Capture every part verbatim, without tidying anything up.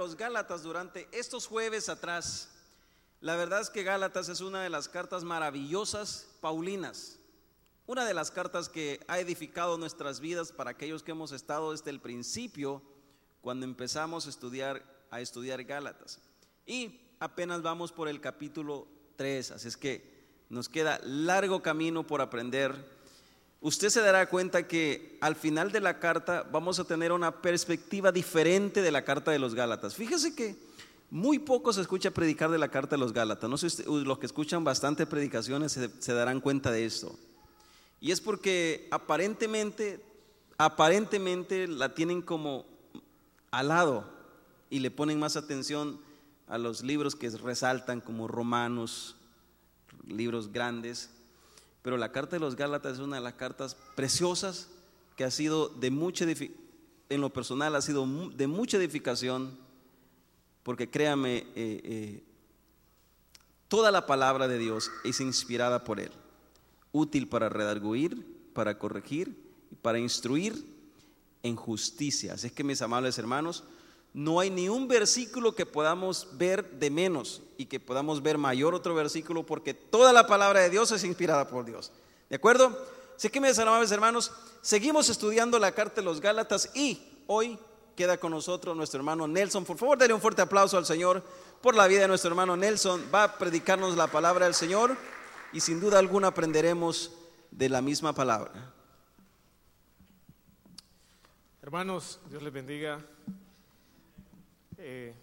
los Gálatas durante estos jueves atrás. La verdad es que Gálatas es una de las cartas maravillosas paulinas, una de las cartas que ha edificado nuestras vidas para aquellos que hemos estado desde el principio, cuando empezamos a estudiar, a estudiar Gálatas. Y apenas vamos por el capítulo tres, así es que nos queda largo camino por aprender. Usted se dará cuenta que al final de la carta vamos a tener una perspectiva diferente de la carta de los Gálatas. Fíjese que muy poco se escucha predicar de la carta de los Gálatas. No sé si los que escuchan bastante predicaciones se, se darán cuenta de esto. Y es porque aparentemente, aparentemente la tienen como al lado y le ponen más atención a los libros que resaltan como Romanos, libros grandes. Pero la carta de los Gálatas es una de las cartas preciosas que ha sido de mucha, en lo personal ha sido de mucha edificación, porque créame, eh, eh, toda la palabra de Dios es inspirada por Él, útil para redarguir, para corregir y para instruir en justicia. Así es que, mis amables hermanos, no hay ni un versículo que podamos ver de menos y que podamos ver mayor otro versículo, porque toda la palabra de Dios es inspirada por Dios. ¿De acuerdo? Así que, mis amables hermanos, seguimos estudiando la carta de los Gálatas y hoy queda con nosotros nuestro hermano Nelson. Por favor, denle un fuerte aplauso al Señor por la vida de nuestro hermano Nelson. Va a predicarnos la palabra del Señor y sin duda alguna aprenderemos de la misma palabra. Hermanos, Dios les bendiga. Eh,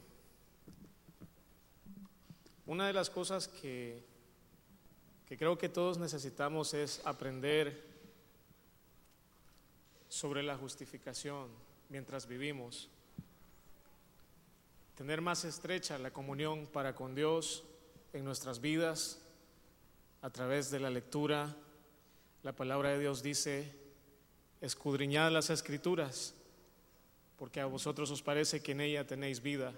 una de las cosas que, que creo que todos necesitamos es aprender sobre la justificación mientras vivimos, tener más estrecha la comunión para con Dios en nuestras vidas a través de la lectura. La palabra de Dios dice: escudriñad las Escrituras, porque a vosotros os parece que en ella tenéis vida.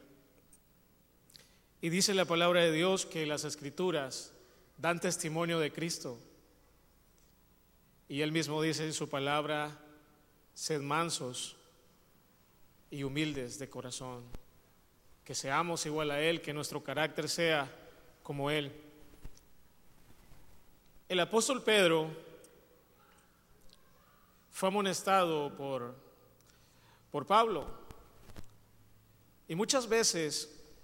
Y dice la palabra de Dios que las Escrituras dan testimonio de Cristo. Y Él mismo dice en su palabra: sed mansos y humildes de corazón, que seamos igual a Él, que nuestro carácter sea como Él. El apóstol Pedro fue amonestado por por Pablo, y muchas veces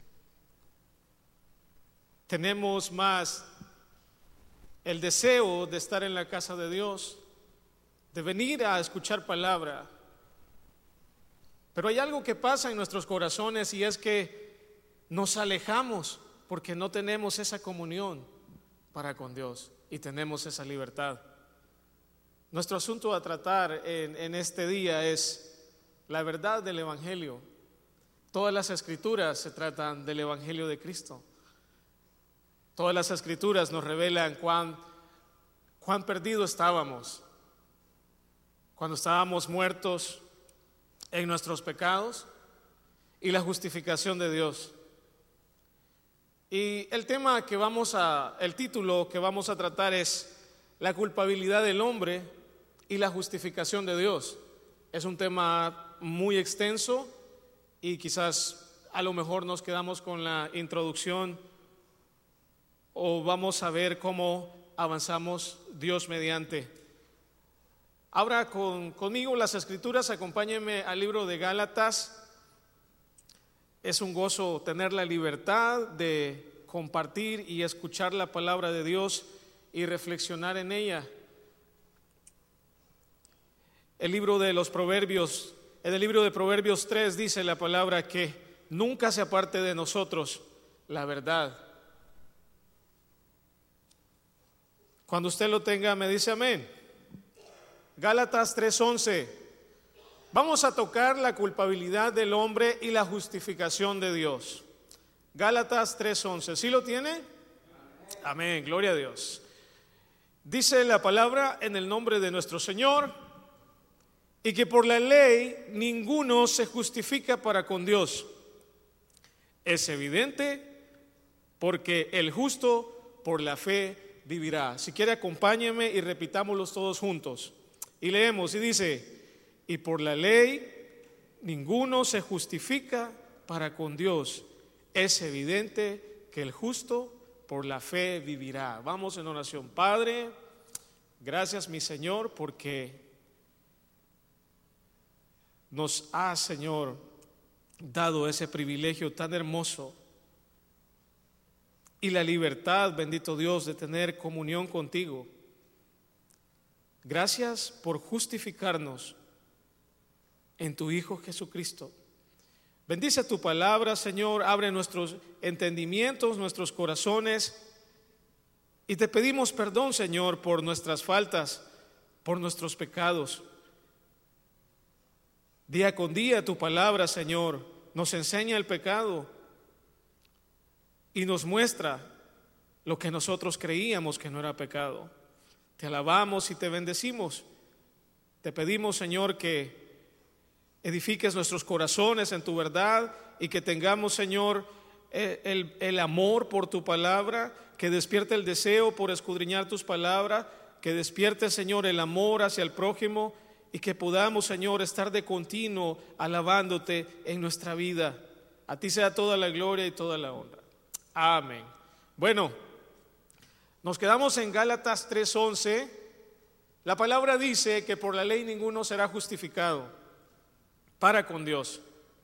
tenemos más el deseo de estar en la casa de Dios, de venir a escuchar palabra, pero hay algo que pasa en nuestros corazones, y es que nos alejamos porque no tenemos esa comunión para con Dios y tenemos esa libertad. Nuestro asunto a tratar en, en este día es la verdad del Evangelio. Todas las Escrituras se tratan del Evangelio de Cristo. Todas las Escrituras nos revelan cuán, cuán perdidos estábamos cuando estábamos muertos en nuestros pecados, y la justificación de Dios. Y el tema que vamos a, el título que vamos a tratar es la culpabilidad del hombre y la justificación de Dios. Es un tema muy extenso y quizás a lo mejor nos quedamos con la introducción, o vamos a ver cómo avanzamos Dios mediante. Abra con, conmigo las Escrituras, acompáñenme al libro de Gálatas. Es un gozo tener la libertad de compartir y escuchar la palabra de Dios y reflexionar en ella. El libro de los Proverbios, en el libro de Proverbios tres dice la palabra que nunca se aparte de nosotros la verdad. Cuando usted lo tenga, me dice amén. Gálatas tres once. Vamos a tocar la culpabilidad del hombre y la justificación de Dios. Gálatas tres once. ¿Sí lo tiene? Amén. Amén, gloria a Dios. Dice la palabra: en el nombre de nuestro Señor, y que por la ley ninguno se justifica para con Dios. Es evidente, porque el justo por la fe vivirá. Si quiere, acompáñeme y repitámoslos todos juntos. Y leemos, y dice: y por la ley ninguno se justifica para con Dios, es evidente que el justo por la fe vivirá. Vamos en oración. Padre, gracias, mi Señor, porque nos has, Señor, dado ese privilegio tan hermoso y la libertad, bendito Dios, de tener comunión contigo. Gracias por justificarnos en tu Hijo Jesucristo. Bendice tu palabra, Señor, abre nuestros entendimientos, nuestros corazones, y te pedimos perdón, Señor, por nuestras faltas, por nuestros pecados. Día con día tu palabra, Señor, nos enseña el pecado y nos muestra lo que nosotros creíamos que no era pecado. Te alabamos y te bendecimos. Te pedimos, Señor, que edifiques nuestros corazones en tu verdad y que tengamos, Señor, el, el, el amor por tu palabra, que despierte el deseo por escudriñar tus palabras, que despierte, Señor, el amor hacia el prójimo y que podamos, Señor, estar de continuo alabándote en nuestra vida. A ti sea toda la gloria y toda la honra. Amén. Bueno, nos quedamos en Gálatas tres once. La palabra dice que por la ley ninguno será justificado para con Dios.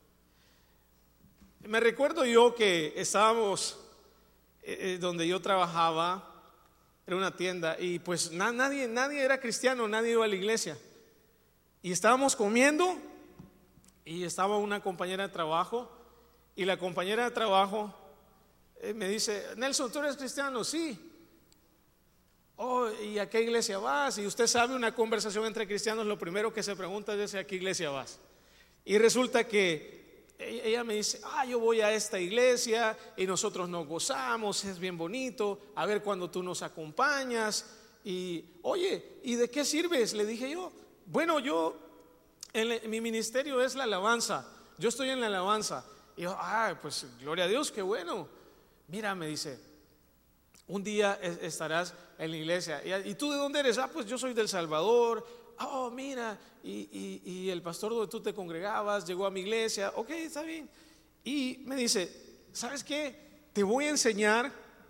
Me recuerdo yo que estábamos eh, donde yo trabajaba, era una tienda, y pues na, nadie, nadie era cristiano, nadie iba a la iglesia. Y estábamos comiendo y estaba una compañera de trabajo, y la compañera de trabajo eh, me dice: Nelson, ¿tú eres cristiano? Sí. Oh, ¿y a qué iglesia vas? Y usted sabe, una conversación entre cristianos, lo primero que se pregunta es: ¿a qué iglesia vas? Y resulta que ella me dice: ah, yo voy a esta iglesia y nosotros nos gozamos, es bien bonito, a ver cuando tú nos acompañas. Y oye, ¿y de qué sirves? Le dije yo. Bueno, yo, en mi ministerio es la alabanza, yo estoy en la alabanza. Y yo, ah, pues gloria a Dios, qué bueno. Mira, me dice, un día estarás en la iglesia. ¿Y tú de dónde eres? Ah, pues yo soy del Salvador. Oh, mira, y, y, y el pastor donde tú te congregabas llegó a mi iglesia. Ok, está bien. Y me dice: ¿sabes qué? Te voy a enseñar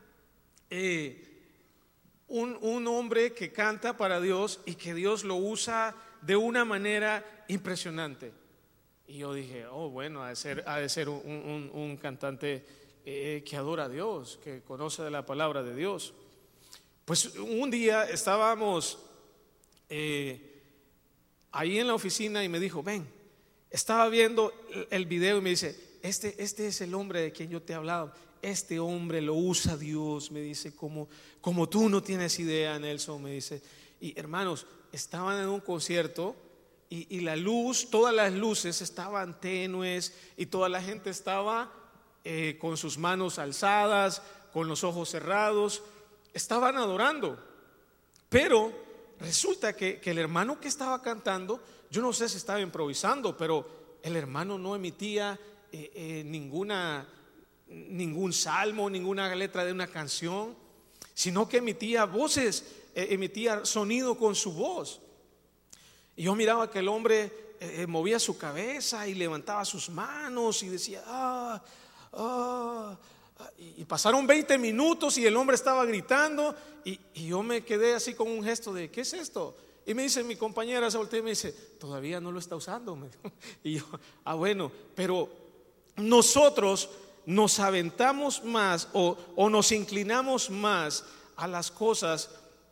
eh, un, un hombre que canta para Dios y que Dios lo usa de una manera impresionante. Y yo dije: oh, bueno, ha de ser, ha de ser un, un, un cantante eh, que adora a Dios, que conoce de la palabra de Dios. Pues un día estábamos eh, ahí en la oficina y me dijo: ven, estaba viendo el video y me dice: este, este es el hombre de quien yo te he hablado. Este hombre lo usa Dios, me dice, como, como tú no tienes idea, Nelson, me dice. Y hermanos, estaban en un concierto y, y la luz, todas las luces estaban tenues y toda la gente estaba eh, con sus manos alzadas, con los ojos cerrados, estaban adorando. Pero resulta que, que el hermano que estaba cantando, yo no sé si estaba improvisando, pero el hermano no emitía eh, eh, ninguna, ningún salmo, ninguna letra de una canción, sino que emitía voces, eh, emitía sonido con su voz. Y yo miraba que el hombre eh, movía su cabeza y levantaba sus manos y decía: ah, ah. Y pasaron veinte minutos y el hombre estaba gritando y, y yo me quedé así con un gesto de: ¿qué es esto? Y me dice mi compañera, se voltea y me dice: todavía no lo está usando. Y yo: ah, bueno, pero nosotros nos aventamos más o, o nos inclinamos más a las cosas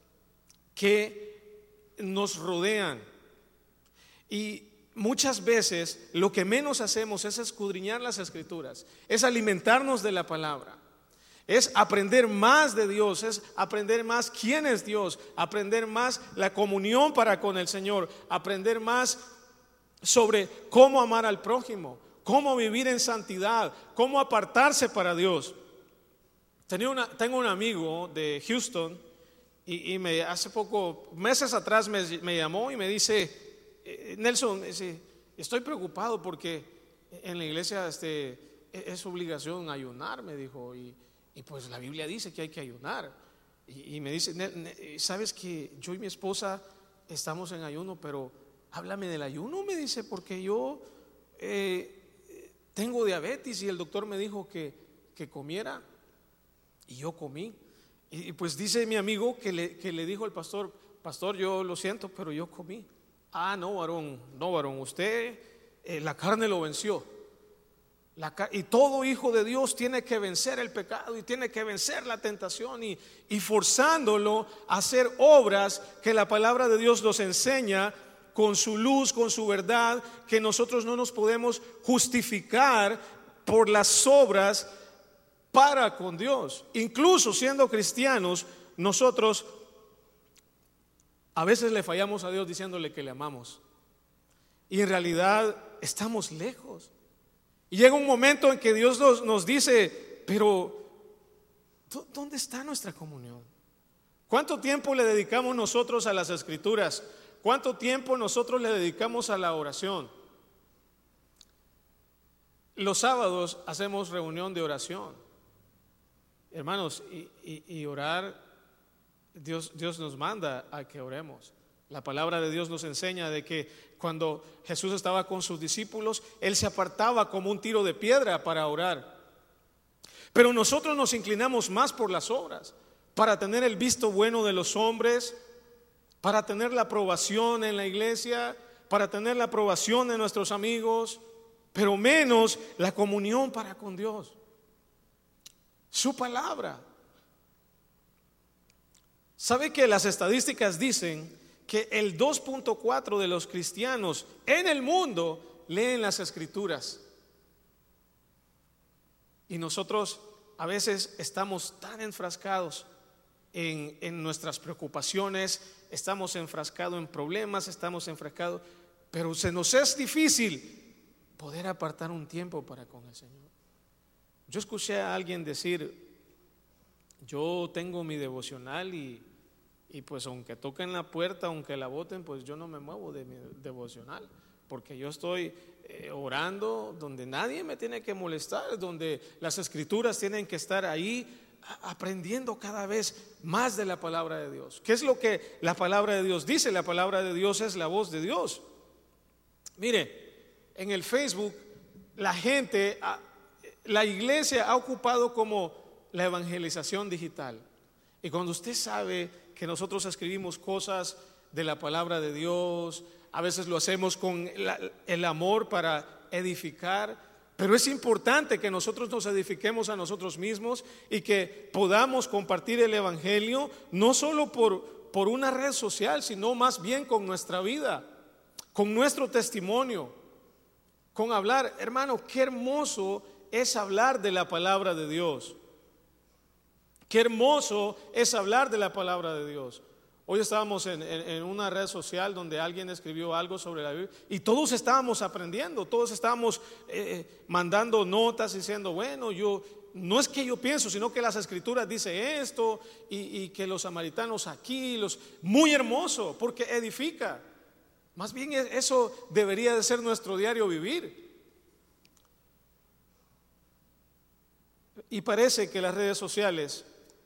que nos rodean. Y muchas veces lo que menos hacemos es escudriñar las escrituras, es alimentarnos de la palabra, es aprender más de Dios, es aprender más quién es Dios, aprender más la comunión para con el Señor, aprender más sobre cómo amar al prójimo, cómo vivir en santidad, cómo apartarse para Dios. Tenía una, tengo un amigo de Houston y, y me, hace poco, meses atrás me, me llamó y me dice: Nelson, estoy preocupado porque en la iglesia este, es obligación ayunar, me dijo, y, y pues la Biblia dice que hay que ayunar. Y, y me dice: ¿sabes que yo y mi esposa estamos en ayuno, pero háblame del ayuno? Me dice, porque yo eh, tengo diabetes y el doctor me dijo que, que comiera y yo comí. Y, y pues dice mi amigo que le, que le dijo al pastor: pastor, yo lo siento, pero yo comí. Ah, no, varón, no, varón, usted eh, la carne lo venció. La, y todo hijo de Dios tiene que vencer el pecado y tiene que vencer la tentación y, y forzándolo a hacer obras que la palabra de Dios nos enseña con su luz, con su verdad, que nosotros no nos podemos justificar por las obras para con Dios. Incluso siendo cristianos, nosotros a veces le fallamos a Dios diciéndole que le amamos y en realidad estamos lejos. Y llega un momento en que Dios nos, nos dice: pero ¿dónde está nuestra comunión? ¿Cuánto tiempo le dedicamos nosotros a las escrituras? ¿Cuánto tiempo nosotros le dedicamos a la oración? Los sábados hacemos reunión de oración, hermanos, y, y, y orar, Dios, Dios nos manda a que oremos. La palabra de Dios nos enseña de que cuando Jesús estaba con sus discípulos, Él se apartaba como un tiro de piedra para orar. Pero nosotros nos inclinamos más por las obras, para tener el visto bueno de los hombres, para tener la aprobación en la iglesia, para tener la aprobación de nuestros amigos, pero menos la comunión para con Dios, su palabra. ¿Sabe que las estadísticas dicen que el dos punto cuatro de los cristianos en el mundo leen las escrituras? Y nosotros a veces estamos tan enfrascados en, en nuestras preocupaciones, estamos enfrascados en problemas, estamos enfrascados, pero se nos es difícil poder apartar un tiempo para con el Señor. Yo escuché a alguien decir: yo tengo mi devocional y Y pues aunque toquen la puerta, aunque la boten, pues yo no me muevo de mi devocional, porque yo estoy eh, orando donde nadie me tiene que molestar, donde las escrituras tienen que estar ahí, a, aprendiendo cada vez más de la palabra de Dios. ¿Qué es lo que la palabra de Dios dice? La palabra de Dios es la voz de Dios. Mire, en el Facebook la gente, la iglesia ha ocupado como la evangelización digital. Y cuando usted sabe que nosotros escribimos cosas de la palabra de Dios, a veces lo hacemos con la, el amor para edificar, pero es importante que nosotros nos edifiquemos a nosotros mismos y que podamos compartir el evangelio no solo por, por una red social, sino más bien con nuestra vida, con nuestro testimonio, con hablar. Hermano, qué hermoso es hablar de la palabra de Dios. Qué hermoso es hablar de la palabra de Dios. Hoy estábamos en, en, en una red social donde alguien escribió algo sobre la Biblia y todos estábamos aprendiendo, todos estábamos eh, mandando notas diciendo: bueno, yo no es que yo pienso, sino que las escrituras dicen esto y, y que los samaritanos aquí, los, muy hermoso porque edifica. Más bien eso debería de ser nuestro diario vivir. Y parece que las redes sociales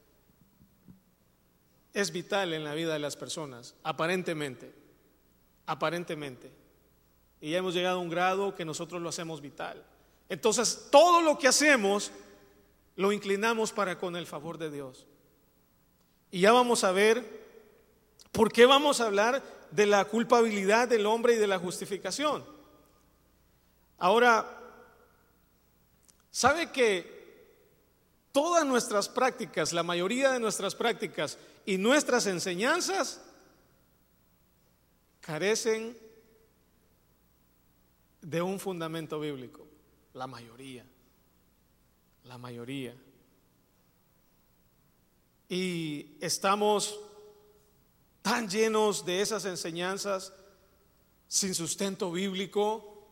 es vital en la vida de las personas, aparentemente, aparentemente. Y ya hemos llegado a un grado que nosotros lo hacemos vital. Entonces, todo lo que hacemos lo inclinamos para con el favor de Dios. Y ya vamos a ver por qué vamos a hablar de la culpabilidad del hombre y de la justificación. Ahora, ¿sabe que todas nuestras prácticas, la mayoría de nuestras prácticas y nuestras enseñanzas carecen de un fundamento bíblico? La mayoría, la mayoría. Y estamos tan llenos de esas enseñanzas sin sustento bíblico,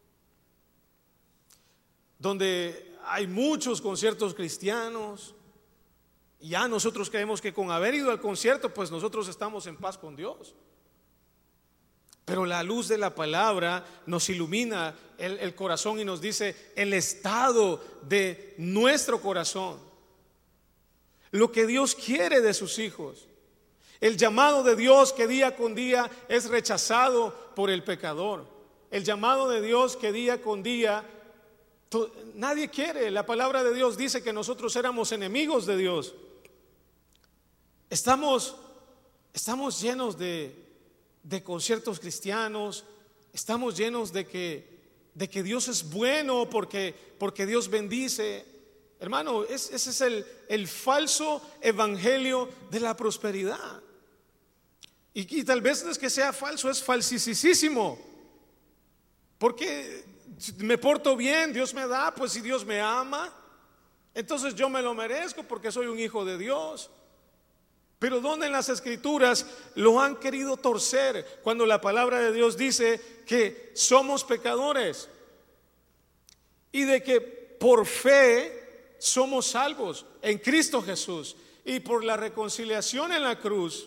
donde hay muchos conciertos cristianos y ya nosotros creemos que con haber ido al concierto pues nosotros estamos en paz con Dios. Pero la luz de la palabra nos ilumina el, el corazón y nos dice el estado de nuestro corazón, lo que Dios quiere de sus hijos, el llamado de Dios que día con día es rechazado por el pecador, el llamado de Dios que día con día Nadie quiere. La palabra de Dios dice que nosotros éramos enemigos de Dios. Estamos, estamos llenos de, de conciertos cristianos. Estamos llenos de que, de que Dios es bueno porque, porque Dios bendice. Hermano, es, ese es el, el falso evangelio de la prosperidad. Y, y tal vez no es que sea falso, es falsísimo. Porque me porto bien, Dios me da, pues si Dios me ama, entonces yo me lo merezco porque soy un hijo de Dios. Pero ¿dónde en las escrituras lo han querido torcer cuando la palabra de Dios dice que somos pecadores y de que por fe somos salvos en Cristo Jesús y por la reconciliación en la cruz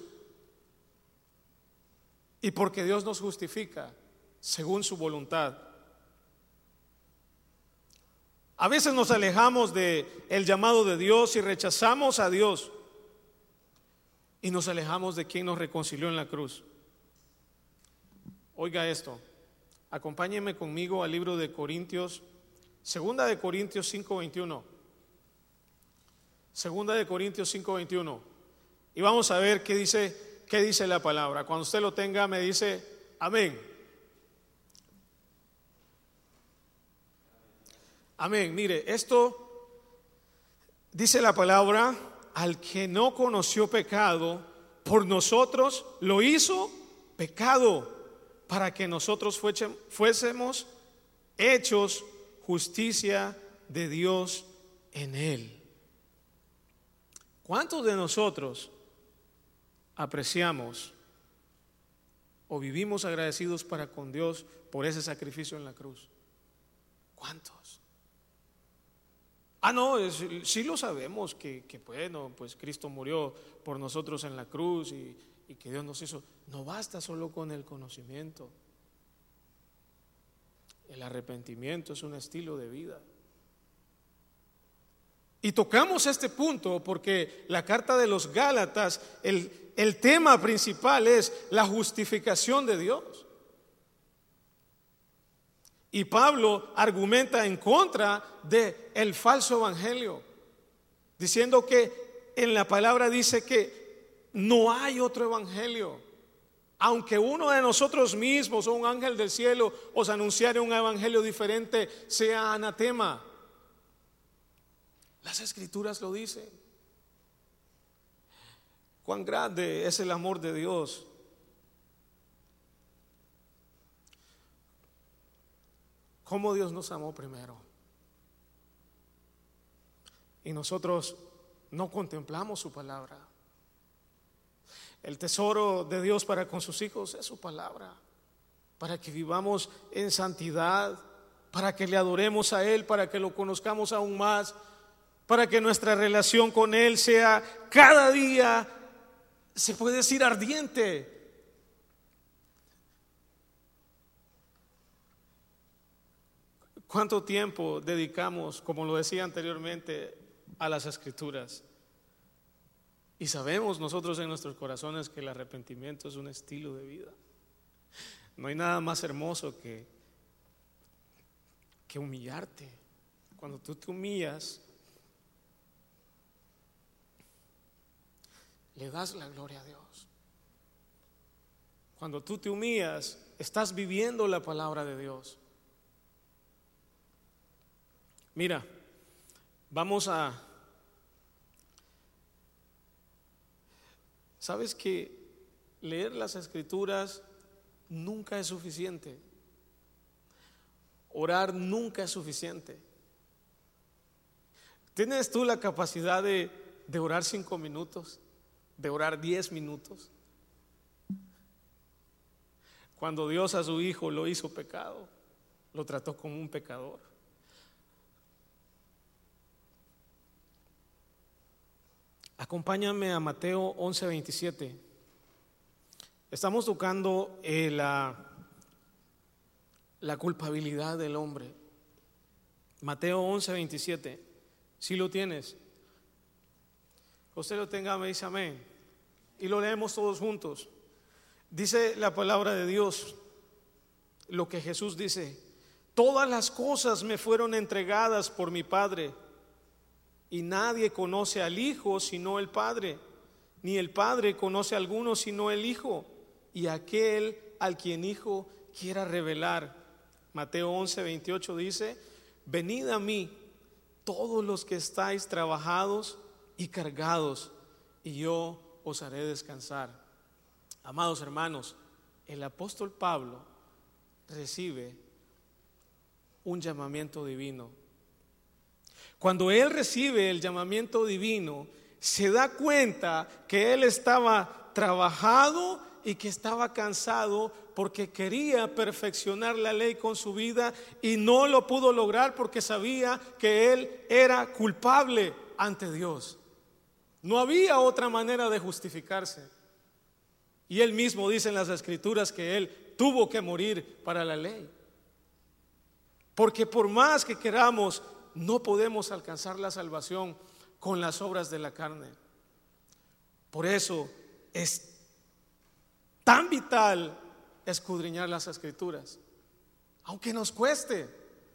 y porque Dios nos justifica según su voluntad? A veces nos alejamos de el llamado de Dios y rechazamos a Dios y nos alejamos de quien nos reconcilió en la cruz. Oiga esto, acompáñeme conmigo al libro de Corintios, segunda de Corintios cinco veintiuno. Segunda de Corintios cinco veintiuno. Y vamos a ver qué dice, qué dice la palabra. Cuando usted lo tenga me dice amén. Amén. Mire, esto dice la palabra: al que no conoció pecado, por nosotros lo hizo pecado, para que nosotros fuésemos hechos justicia de Dios en él. ¿Cuántos de nosotros apreciamos o vivimos agradecidos para con Dios por ese sacrificio en la cruz? ¿Cuántos? Ah, no, es, sí lo sabemos que, que bueno, pues Cristo murió por nosotros en la cruz y, y que Dios nos hizo. No basta solo con el conocimiento. El arrepentimiento es un estilo de vida. Y tocamos este punto porque la carta de los Gálatas, el, el tema principal es la justificación de Dios. Y Pablo argumenta en contra de el falso evangelio, diciendo que en la palabra dice que no hay otro evangelio. Aunque uno de nosotros mismos o un ángel del cielo os anunciare un evangelio diferente, sea anatema. Las escrituras lo dicen. Cuán grande es el amor de Dios. Cómo Dios nos amó primero. Y nosotros no contemplamos su palabra. El tesoro de Dios para con sus hijos es su palabra, para que vivamos en santidad, para que le adoremos a Él, para que lo conozcamos aún más, para que nuestra relación con Él sea cada día, se puede decir, ardiente. ¿Cuánto tiempo dedicamos, como lo decía anteriormente, a las escrituras? Y sabemos nosotros en nuestros corazones que el arrepentimiento es un estilo de vida. No hay nada más hermoso que, que humillarte. Cuando tú te humillas, le das la gloria a Dios. Cuando tú te humillas, estás viviendo la palabra de Dios. Mira, vamos a... ¿Sabes que leer las escrituras nunca es suficiente? Orar nunca es suficiente. ¿Tienes tú la capacidad de, de orar cinco minutos? ¿De orar diez minutos? Cuando Dios a su Hijo lo hizo pecado, lo trató como un pecador. Acompáñame a Mateo once veintisiete. Estamos tocando eh, la, la culpabilidad del hombre. Mateo once veintisiete. Si lo tienes, usted lo tenga, me dice amén. Y lo leemos todos juntos. Dice la palabra de Dios, lo que Jesús dice: Todas las cosas me fueron entregadas por mi Padre, y nadie conoce al Hijo sino el Padre, ni el Padre conoce a alguno sino el Hijo, y aquel al quien Hijo quiera revelar. Mateo once, veintiocho dice: venid a mí todos los que estáis trabajados y cargados, y yo os haré descansar. Amados hermanos, el apóstol Pablo recibe un llamamiento divino. Cuando él recibe el llamamiento divino, se da cuenta que él estaba trabajado y que estaba cansado porque quería perfeccionar la ley con su vida y no lo pudo lograr porque sabía que él era culpable ante Dios. No había otra manera de justificarse. Y él mismo dice en las Escrituras que él tuvo que morir para la ley. Porque por más que queramos, no podemos alcanzar la salvación con las obras de la carne. Por eso es tan vital escudriñar las Escrituras, aunque nos cueste.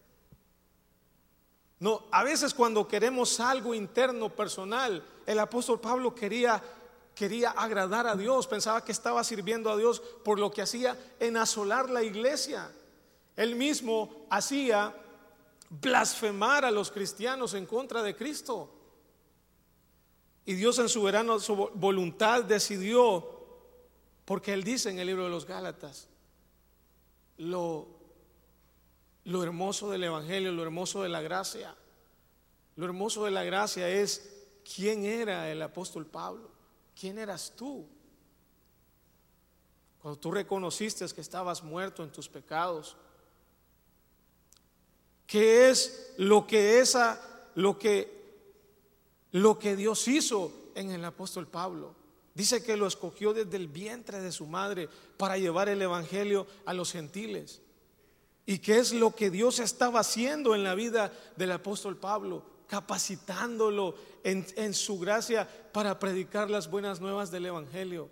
No, a veces cuando queremos algo interno, personal, el apóstol Pablo quería, quería agradar a Dios, pensaba que estaba sirviendo a Dios por lo que hacía en asolar la iglesia. Él mismo hacía blasfemar a los cristianos en contra de Cristo. Y Dios en su soberana voluntad decidió, porque Él dice en el libro de los Gálatas, lo, lo hermoso del Evangelio, lo hermoso de la gracia. Lo hermoso de la gracia es quién era el apóstol Pablo, quién eras tú. Cuando tú reconociste que estabas muerto en tus pecados, ¿qué es lo que esa, lo que, lo que Dios hizo en el apóstol Pablo? Dice que lo escogió desde el vientre de su madre para llevar el evangelio a los gentiles. ¿Y qué es lo que Dios estaba haciendo en la vida del apóstol Pablo? Capacitándolo en, en su gracia para predicar las buenas nuevas del evangelio.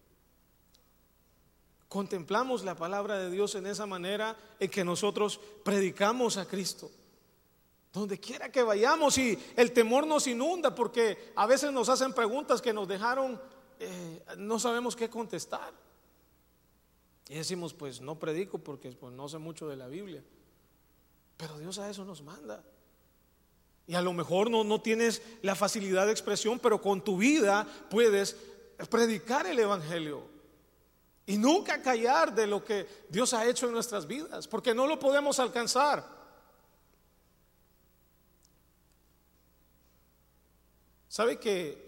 Contemplamos la palabra de Dios en esa manera en que nosotros predicamos a Cristo donde quiera que vayamos, y el temor nos inunda porque a veces nos hacen preguntas que nos dejaron, eh, no sabemos qué contestar y decimos, pues no predico porque pues, no sé mucho de la Biblia, pero Dios a eso nos manda. Y a lo mejor no, no tienes la facilidad de expresión, pero con tu vida puedes predicar el evangelio y nunca callar de lo que Dios ha hecho en nuestras vidas, porque no lo podemos alcanzar. ¿Sabe que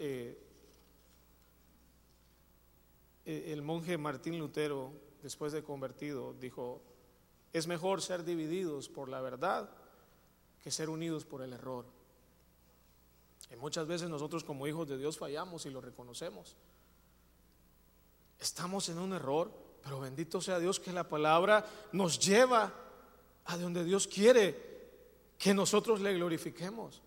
eh, el monje Martín Lutero, después de convertido, dijo: es mejor ser divididos por la verdad que ser unidos por el error? Y muchas veces nosotros como hijos de Dios fallamos y lo reconocemos. Estamos en un error, pero bendito sea Dios que la palabra nos lleva a donde Dios quiere que nosotros le glorifiquemos.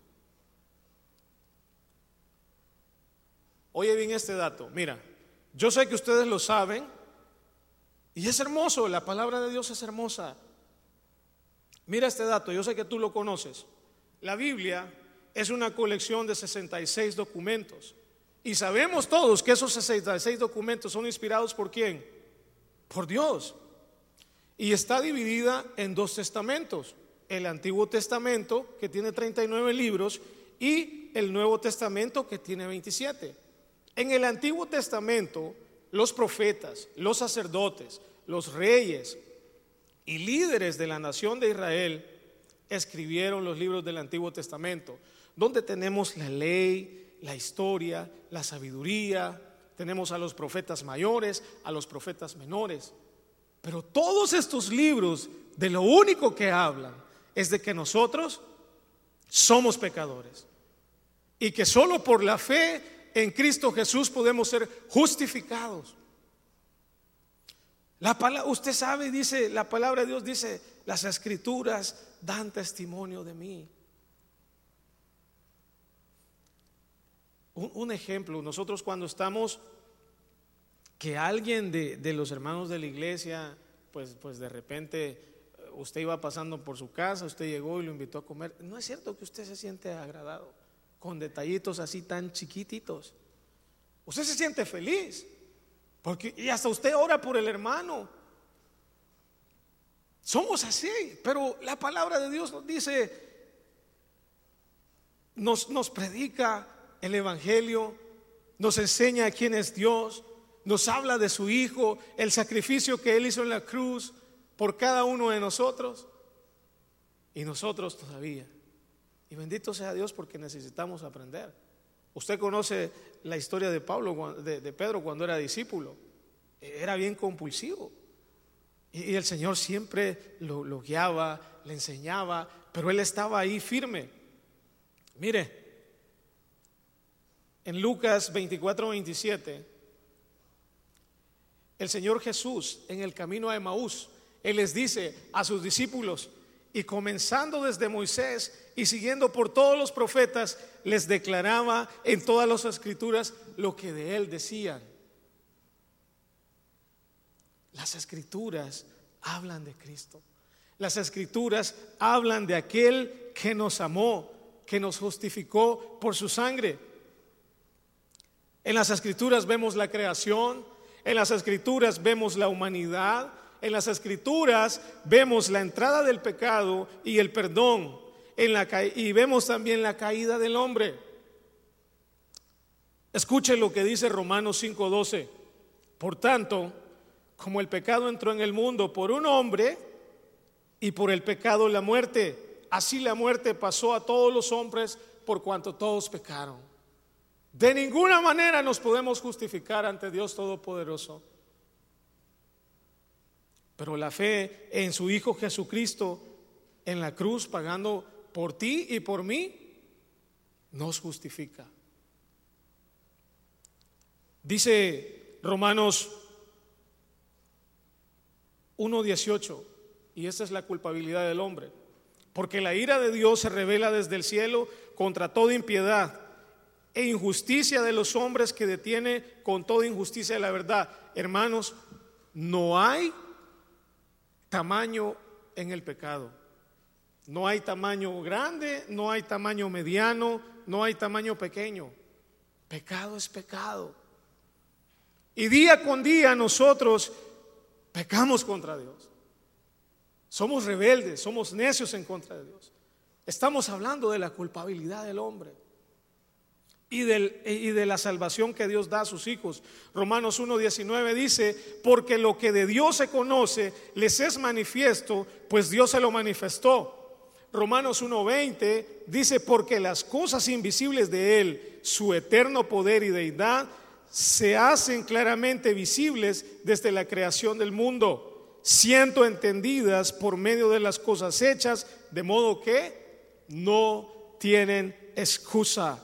Oye bien este dato, mira, yo sé que ustedes lo saben y es hermoso, la palabra de Dios es hermosa. Mira este dato, yo sé que tú lo conoces. La Biblia es una colección de sesenta y seis documentos y sabemos todos que esos sesenta y seis documentos son inspirados ¿por quién? Por Dios. Y está dividida en dos testamentos: el Antiguo Testamento, que tiene treinta y nueve libros, y el Nuevo Testamento, que tiene veintisiete. En el Antiguo Testamento, los profetas, los sacerdotes, los reyes y líderes de la nación de Israel escribieron los libros del Antiguo Testamento, donde tenemos la ley, la historia, la sabiduría, tenemos a los profetas mayores, a los profetas menores. Pero todos estos libros de lo único que hablan es de que nosotros somos pecadores y que solo por la fe en Cristo Jesús podemos ser justificados. La palabra, usted sabe, dice la palabra de Dios, dice: las escrituras dan testimonio de mí. Un, un ejemplo, nosotros cuando estamos, que alguien de, de los hermanos de la iglesia, pues, pues de repente usted iba pasando por su casa, usted llegó y lo invitó a comer. No es cierto que usted se siente agradado con detallitos así tan chiquititos. Usted se siente feliz porque, y hasta usted ora por el hermano. Somos así, pero la palabra de Dios nos dice, nos, nos predica el evangelio, nos enseña quién es Dios, nos habla de su Hijo, el sacrificio que Él hizo en la cruz por cada uno de nosotros, y nosotros todavía. Y bendito sea Dios porque necesitamos aprender. Usted conoce la historia de Pablo, de, de Pedro cuando era discípulo. Era bien compulsivo. Y, y el Señor siempre lo, lo guiaba, le enseñaba, pero él estaba ahí firme. Mire, en Lucas veinticuatro veintisiete, el Señor Jesús en el camino a Emaús, Él les dice a sus discípulos, y comenzando desde Moisés y siguiendo por todos los profetas, les declaraba en todas las escrituras lo que de Él decían. Las escrituras hablan de Cristo. Las escrituras hablan de aquel que nos amó, que nos justificó por su sangre. En las escrituras vemos la creación, en las escrituras vemos la humanidad, en las escrituras vemos la entrada del pecado y el perdón, en la ca- y vemos también la caída del hombre. Escuche lo que dice Romanos cinco doce. Por tanto, como el pecado entró en el mundo por un hombre, y por el pecado la muerte, así la muerte pasó a todos los hombres por cuanto todos pecaron. De ninguna manera nos podemos justificar ante Dios Todopoderoso, pero la fe en su Hijo Jesucristo en la cruz, pagando por ti y por mí, nos justifica. Dice Romanos uno dieciocho, y esta es la culpabilidad del hombre, porque la ira de Dios se revela desde el cielo contra toda impiedad e injusticia de los hombres que detiene con toda injusticia la verdad. Hermanos, no hay tamaño en el pecado. No hay tamaño grande, no hay tamaño mediano, no hay tamaño pequeño. Pecado es pecado. Y día con día nosotros pecamos contra Dios. Somos rebeldes, somos necios en contra de Dios. Estamos hablando de la culpabilidad del hombre y, del, y de la salvación que Dios da a sus hijos. Romanos uno diecinueve dice, porque lo que de Dios se conoce les es manifiesto, pues Dios se lo manifestó. Romanos uno veinte dice, porque las cosas invisibles de Él, su eterno poder y deidad, se hacen claramente visibles desde la creación del mundo, siendo entendidas por medio de las cosas hechas, de modo que no tienen excusa.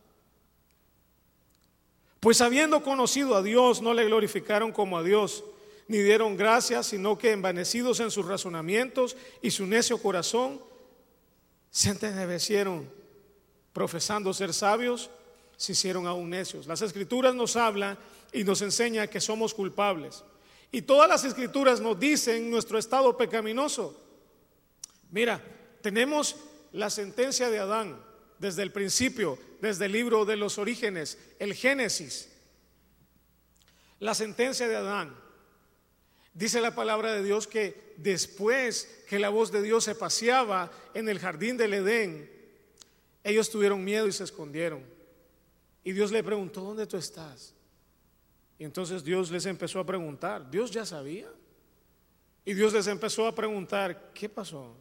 Pues habiendo conocido a Dios, no le glorificaron como a Dios, ni dieron gracias, sino que envanecidos en sus razonamientos y su necio corazón, se entenebrecieron, profesando ser sabios, se hicieron aún necios. Las escrituras nos hablan y nos enseñan que somos culpables. Y todas las escrituras nos dicen nuestro estado pecaminoso. Mira, tenemos la sentencia de Adán desde el principio, desde el libro de los orígenes, el Génesis. La sentencia de Adán. Dice la palabra de Dios que después que la voz de Dios se paseaba en el jardín del Edén, ellos tuvieron miedo y se escondieron. Y Dios le preguntó, ¿dónde tú estás? Y entonces Dios les empezó a preguntar. Dios ya sabía. Y Dios les empezó a preguntar, ¿qué pasó?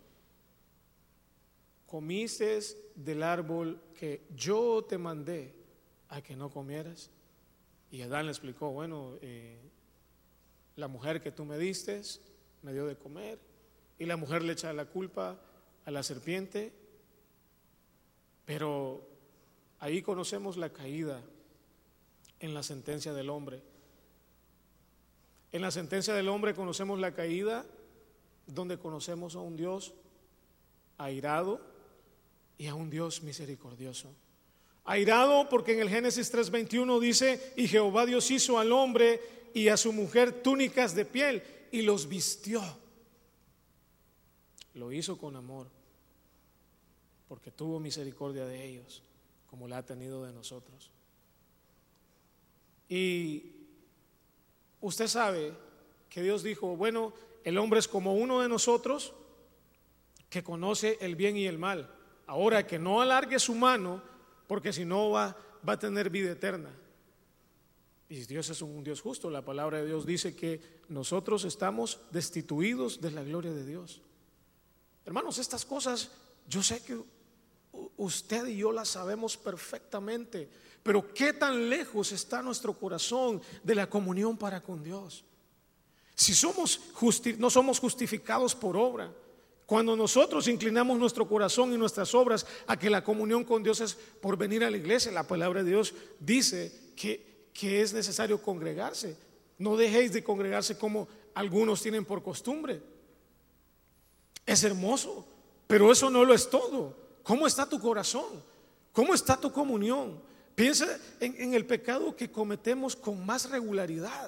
¿Comiste del árbol que yo te mandé a que no comieras? Y Adán le explicó, bueno, eh, la mujer que tú me diste me dio de comer. Y la mujer le echa la culpa a la serpiente. Pero ahí conocemos la caída en la sentencia del hombre. En la sentencia del hombre conocemos la caída, donde conocemos a un Dios airado y a un Dios misericordioso. Airado porque en el Génesis tres veintiuno dice, y Jehová Dios hizo al hombre y a su mujer túnicas de piel y los vistió. lo hizo con amor, porque tuvo misericordia de ellos, como la ha tenido de nosotros. Y usted sabe que Dios dijo, bueno, el hombre es como uno de nosotros que conoce el bien y el mal. Ahora que no alargue su mano, porque si no va, va a tener vida eterna. Y Dios es un Dios justo. La palabra de Dios dice que nosotros estamos destituidos de la gloria de Dios. Hermanos, estas cosas yo sé que usted y yo las sabemos perfectamente, pero ¿qué tan lejos está nuestro corazón de la comunión para con Dios? Si somos justi- no somos justificados por obra, cuando nosotros inclinamos nuestro corazón y nuestras obras a que la comunión con Dios es por venir a la iglesia, la palabra de Dios dice que, que es necesario congregarse. No dejéis de congregarse como algunos tienen por costumbre. Es hermoso, pero eso no lo es todo. ¿Cómo está tu corazón? ¿Cómo está tu comunión? Piensa en, en el pecado que cometemos con más regularidad.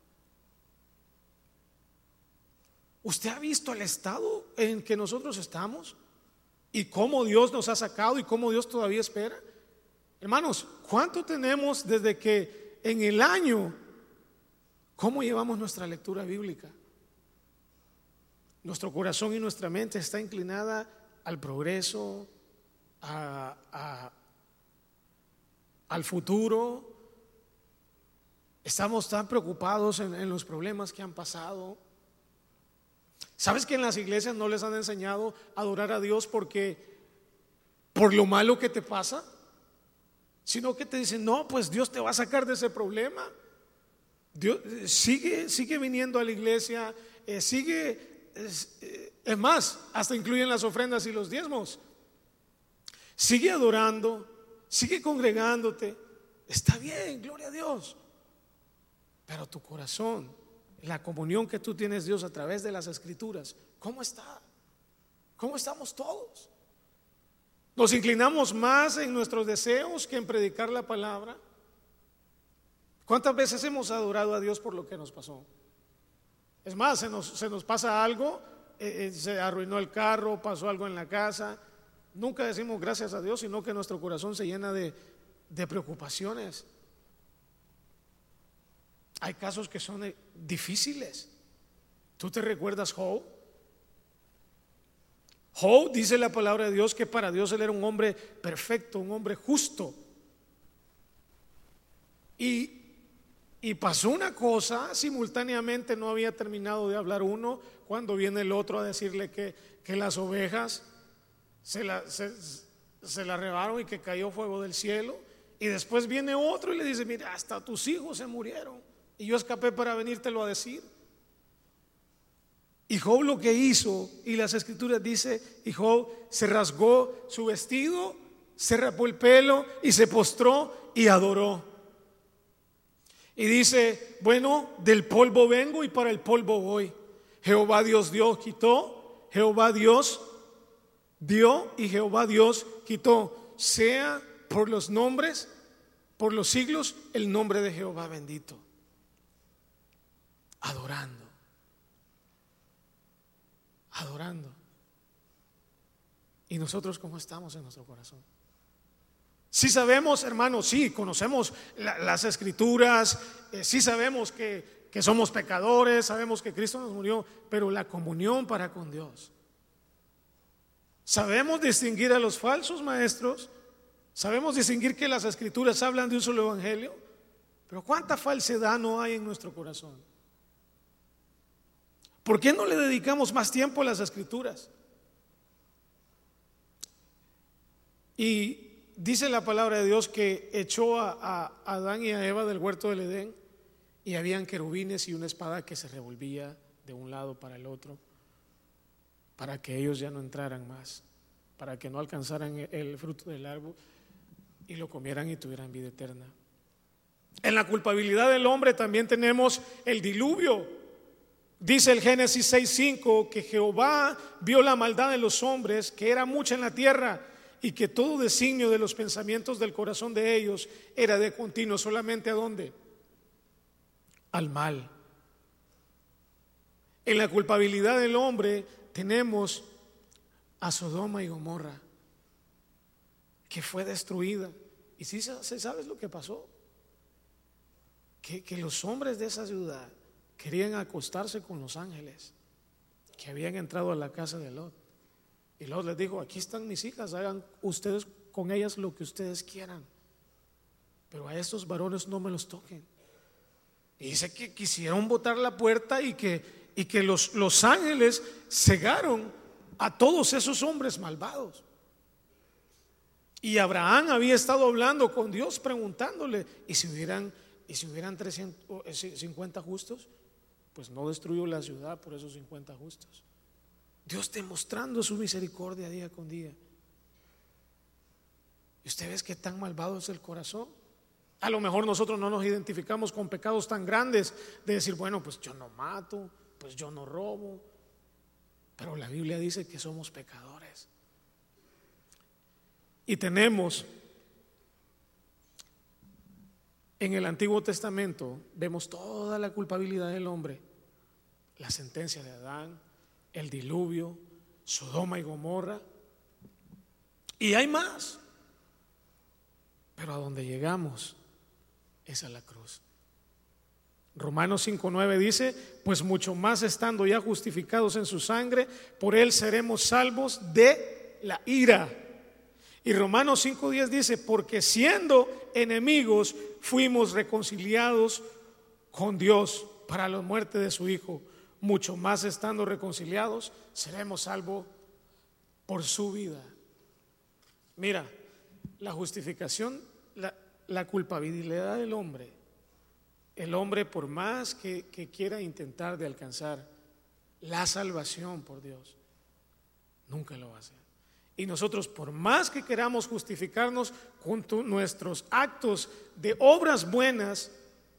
¿Usted ha visto el estado en que nosotros estamos? ¿Y cómo Dios nos ha sacado y cómo Dios todavía espera? Hermanos, ¿cuánto tenemos desde que en el año, cómo llevamos nuestra lectura bíblica? Nuestro corazón y nuestra mente está inclinada al progreso, a, a, al futuro. Estamos tan preocupados en, en los problemas que han pasado. ¿Sabes que en las iglesias no les han enseñado a adorar a Dios porque por lo malo que te pasa? Sino que te dicen, no, pues Dios te va a sacar de ese problema. Dios, sigue, sigue viniendo a la iglesia, eh, sigue, es, eh, es más, hasta incluyen las ofrendas y los diezmos. Sigue adorando, sigue congregándote. Está bien, gloria a Dios. Pero tu corazón, la comunión que tú tienes Dios a través de las escrituras, ¿cómo está? ¿Cómo estamos todos? ¿Nos inclinamos más en nuestros deseos que en predicar la palabra? ¿Cuántas veces hemos adorado a Dios por lo que nos pasó? Es más, se nos, se nos pasa algo, eh, eh, se arruinó el carro, pasó algo en la casa. Nunca decimos gracias a Dios, sino que nuestro corazón se llena de, de preocupaciones. Hay casos que son difíciles. ¿Tú te recuerdas Job? Job, dice la palabra de Dios, que para Dios él era un hombre perfecto, un hombre justo. Y, y pasó una cosa, simultáneamente no había terminado de hablar uno, cuando viene el otro a decirle que, que las ovejas se la, se, se la rebaron y que cayó fuego del cielo. Y después viene otro y le dice, mira, hasta tus hijos se murieron y yo escapé para venírtelo a decir. Y Job lo que hizo, y las escrituras dice, y Job se rasgó su vestido, se rapó el pelo y se postró y adoró. Y dice, bueno, del polvo vengo y para el polvo voy. Jehová Dios dio, quitó, Jehová Dios dio y Jehová Dios quitó. Sea por los nombres, por los siglos, el nombre de Jehová bendito. Adorando. Adorando. ¿Y nosotros cómo estamos en nuestro corazón? Sí sabemos, hermanos, sí, conocemos la, las escrituras, eh, sí sabemos que, que somos pecadores, sabemos que Cristo nos murió, pero la comunión para con Dios. Sabemos distinguir a los falsos maestros, sabemos distinguir que las escrituras hablan de un solo evangelio, pero ¿cuánta falsedad no hay en nuestro corazón? ¿Por qué no le dedicamos más tiempo a las escrituras? Y dice la palabra de Dios que echó a, a Adán y a Eva del huerto del Edén y habían querubines y una espada que se revolvía de un lado para el otro para que ellos ya no entraran más, para que no alcanzaran el fruto del árbol y lo comieran y tuvieran vida eterna. En la culpabilidad del hombre también tenemos el diluvio. Dice el Génesis seis cinco que Jehová vio la maldad de los hombres, que era mucha en la tierra, y que todo designio de los pensamientos del corazón de ellos era de continuo. ¿Solamente a dónde? Al mal. En la culpabilidad del hombre tenemos a Sodoma y Gomorra, que fue destruida. Y si sí, ¿sabes lo que pasó? Que, que los hombres de esa ciudad querían acostarse con los ángeles que habían entrado a la casa de Lot. Y Lot les dijo: aquí están mis hijas, hagan ustedes con ellas lo que ustedes quieran, pero a estos varones no me los toquen. Y dice que quisieron botar la puerta y que, y que los, los ángeles cegaron a todos esos hombres malvados. Y Abraham había estado hablando con Dios, preguntándole: ¿y si hubieran, y si hubieran trescientos cincuenta justos? Pues no destruyó la ciudad por esos cincuenta justos. Dios demostrando su misericordia día con día. ¿Y usted ve qué tan malvado es el corazón? A lo mejor nosotros no nos identificamos con pecados tan grandes de decir: bueno, pues yo no mato, pues yo no robo. Pero la Biblia dice que somos pecadores. Y tenemos en el Antiguo Testamento, vemos toda la culpabilidad del hombre: la sentencia de Adán, el diluvio, Sodoma y Gomorra, y hay más. Pero a donde llegamos es a la cruz. Romanos cinco nueve dice: pues mucho más estando ya justificados en su sangre, por él seremos salvos de la ira. Y Romanos cinco diez dice: porque siendo enemigos fuimos reconciliados con Dios para la muerte de su Hijo, mucho más estando reconciliados seremos salvos por su vida. Mira, la justificación, la, la culpabilidad del hombre, el hombre por más que, que quiera intentar de alcanzar la salvación por Dios, nunca lo va a hacer. Y nosotros, por más que queramos justificarnos con tu, nuestros actos de obras buenas,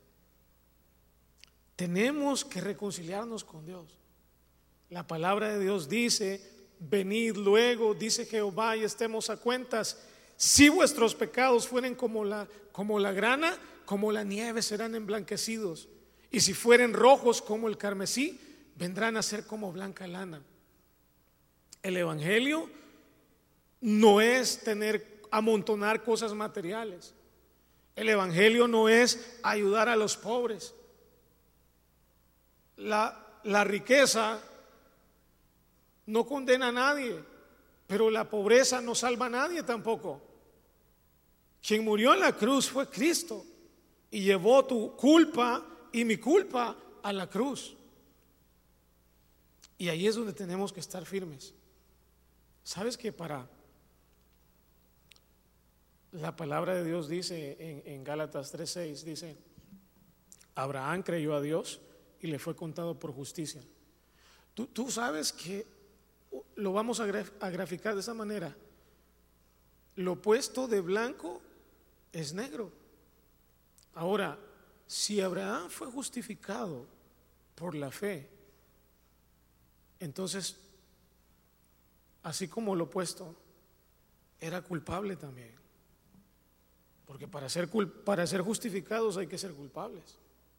tenemos que reconciliarnos con Dios. La palabra de Dios dice: venid luego, dice Jehová, y estemos a cuentas. Si vuestros pecados fueren como la, como la grana, como la nieve serán emblanquecidos. Y si fueren rojos como el carmesí, vendrán a ser como blanca lana. El evangelio no es tener, amontonar cosas materiales. El evangelio no es ayudar a los pobres. La, la riqueza no condena a nadie, pero la pobreza no salva a nadie tampoco. Quien murió en la cruz fue Cristo y llevó tu culpa y mi culpa a la cruz. Y ahí es donde tenemos que estar firmes. ¿Sabes que para la palabra de Dios dice en, en Gálatas tres seis, dice: Abraham creyó a Dios y le fue contado por justicia? Tú, tú sabes que lo vamos a, graf, a graficar de esa manera: lo opuesto de blanco es negro. Ahora, si Abraham fue justificado por la fe, entonces, así como lo opuesto, era culpable también. Porque para ser, para ser justificados hay que ser culpables.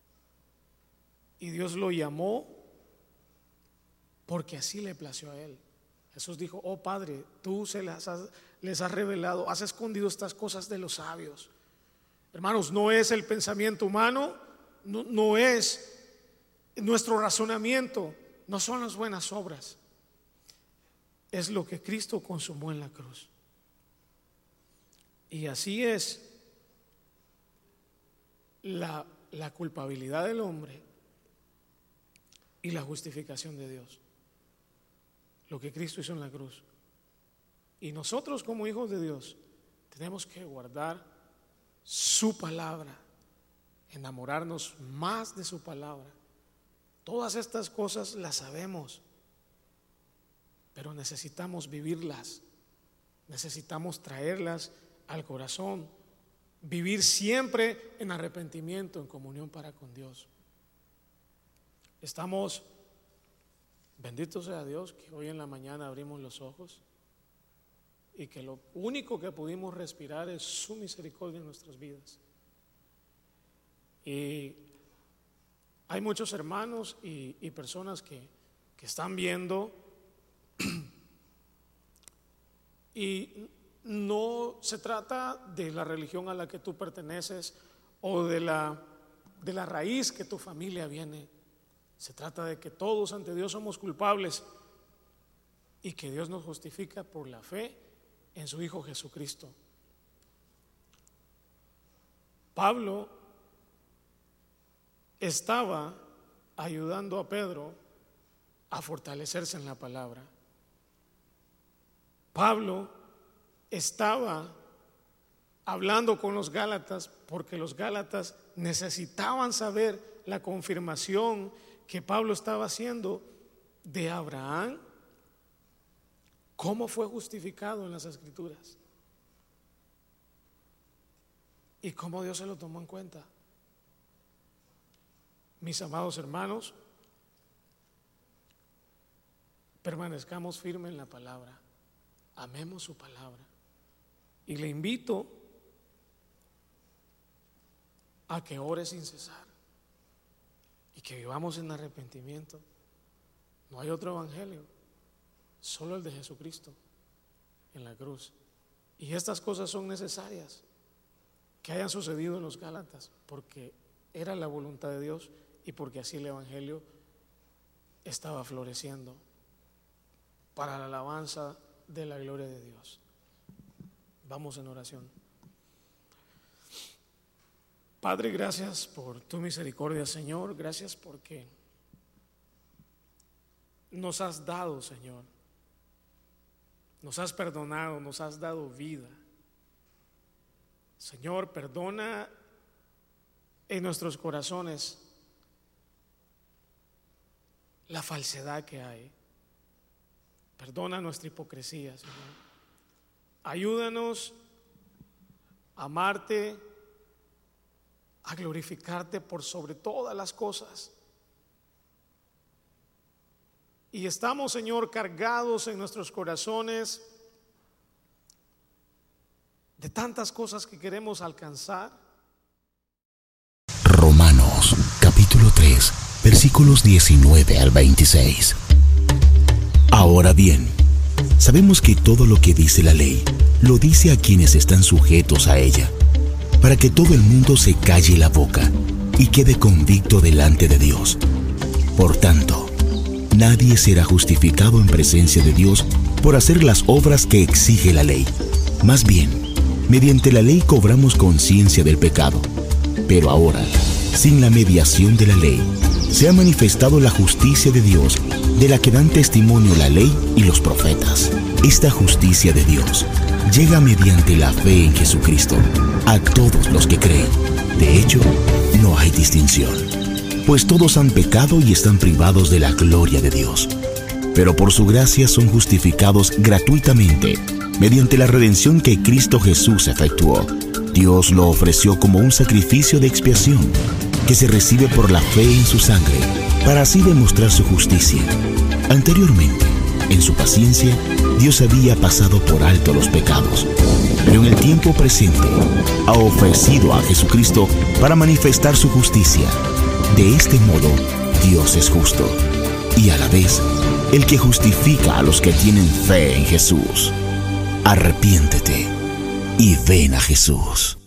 Y Dios lo llamó porque así le plació a él. Jesús dijo: oh Padre, tú se las has, les has revelado, has escondido estas cosas de los sabios. Hermanos, no es el pensamiento humano, no, no es nuestro razonamiento, no son las buenas obras, es lo que Cristo consumó en la cruz. Y así es la, la culpabilidad del hombre y la justificación de Dios, lo que Cristo hizo en la cruz. Y nosotros, como hijos de Dios, tenemos que guardar su palabra, enamorarnos más de su palabra. Todas estas cosas las sabemos, pero necesitamos vivirlas, necesitamos traerlas al corazón, vivir siempre en arrepentimiento, en comunión para con Dios. Estamos, bendito sea Dios, que hoy en la mañana abrimos los ojos y que lo único que pudimos respirar es su misericordia en nuestras vidas. Y hay muchos hermanos y, y personas que, que están viendo Y no se trata de la religión a la que tú perteneces o de la, de la raíz que tu familia viene. Se trata de que todos ante Dios somos culpables y que Dios nos justifica por la fe en su Hijo Jesucristo. Pablo estaba ayudando a Pedro a fortalecerse en la palabra. Pablo estaba hablando con los gálatas porque los gálatas necesitaban saber la confirmación que Pablo estaba haciendo de Abraham, cómo fue justificado en las Escrituras y cómo Dios se lo tomó en cuenta. Mis amados hermanos, permanezcamos firmes en la palabra, amemos su palabra, y le invito a que ore sin cesar y que vivamos en arrepentimiento. No hay otro evangelio, solo el de Jesucristo en la cruz. Y estas cosas son necesarias que hayan sucedido en los Gálatas, porque era la voluntad de Dios y porque así el evangelio estaba floreciendo para la alabanza de la gloria de Dios. Vamos en oración. Padre, gracias por tu misericordia, Señor. Gracias porque nos has dado, Señor. Nos has perdonado, nos has dado vida. Señor, perdona en nuestros corazones la falsedad que hay. Perdona nuestra hipocresía, Señor. Ayúdanos a amarte, a glorificarte por sobre todas las cosas. Y estamos, Señor, cargados en nuestros corazones de tantas cosas que queremos alcanzar. Romanos capítulo tres, versículos diecinueve al veintiséis. Ahora bien, sabemos que todo lo que dice la ley, lo dice a quienes están sujetos a ella, para que todo el mundo se calle la boca y quede convicto delante de Dios. Por tanto, nadie será justificado en presencia de Dios por hacer las obras que exige la ley. Más bien, mediante la ley cobramos conciencia del pecado. Pero ahora, sin la mediación de la ley, se ha manifestado la justicia de Dios, de la que dan testimonio la ley y los profetas. Esta justicia de Dios llega mediante la fe en Jesucristo a todos los que creen. De hecho, no hay distinción, pues todos han pecado y están privados de la gloria de Dios. Pero por su gracia son justificados gratuitamente mediante la redención que Cristo Jesús efectuó. Dios lo ofreció como un sacrificio de expiación que se recibe por la fe en su sangre, para así demostrar su justicia. Anteriormente, en su paciencia, Dios había pasado por alto los pecados, pero en el tiempo presente ha ofrecido a Jesucristo para manifestar su justicia. De este modo, Dios es justo y a la vez el que justifica a los que tienen fe en Jesús. Arrepiéntete y ven a Jesús.